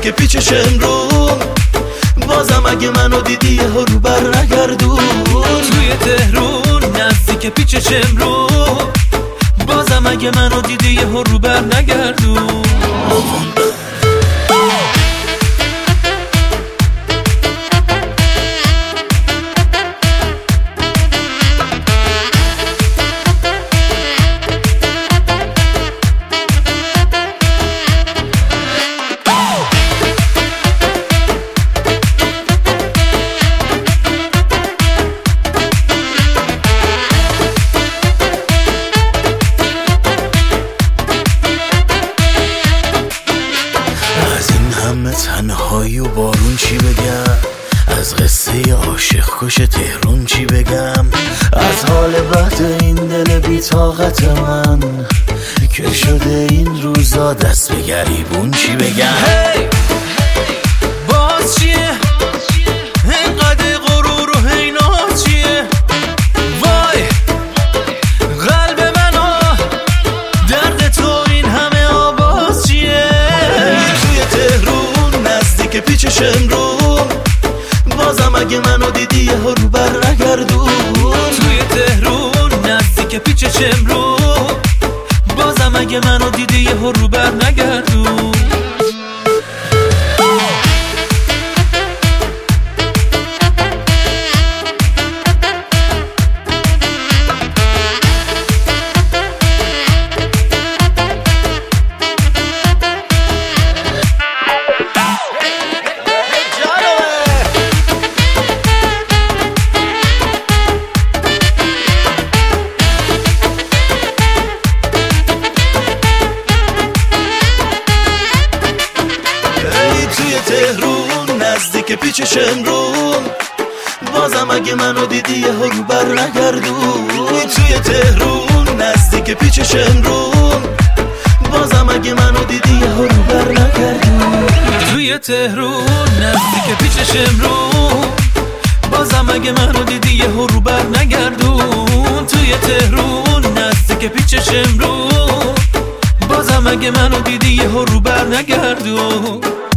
نزدیک پیچش امرون، بازم اگه منو دیدی یه رو بر نگردون. توی تهرون نزدیک پیچش امرون، بازم اگه منو دیدی یه رو بر نگردون. تنهایی و بارون چی بگم، از قصه عاشق کش تهرون چی بگم، از حال بد این دل بی طاقت من که شده این روزا دست به گریبون چی بگم. باز چیه اینقدر غرور و حینات چیه، وای قلب منو درد تو این همه آواز چیه. توی تهرون نزدیک پیچش امرون، بازم اگه منو دیدی یه رو بر نگردون. توی تهرون نزدیک پیچش امرون، بازم اگه منو دیدی یه رو بر نگردون. تهرون نزدیک پیچش امرون، بازم اگه منو دیدی یه رو بر نگردون. توی تهرون نزدیک پیچش امرون، بازم اگه منو دیدی یه رو بر نگردون. توی تهرون نزدیک پیچش امرون، بازم اگه منو دیدی یه رو بر نگردون. توی تهرون نزدیک پیچش امرون، بازم اگه منو دیدی یه رو بر نگردون.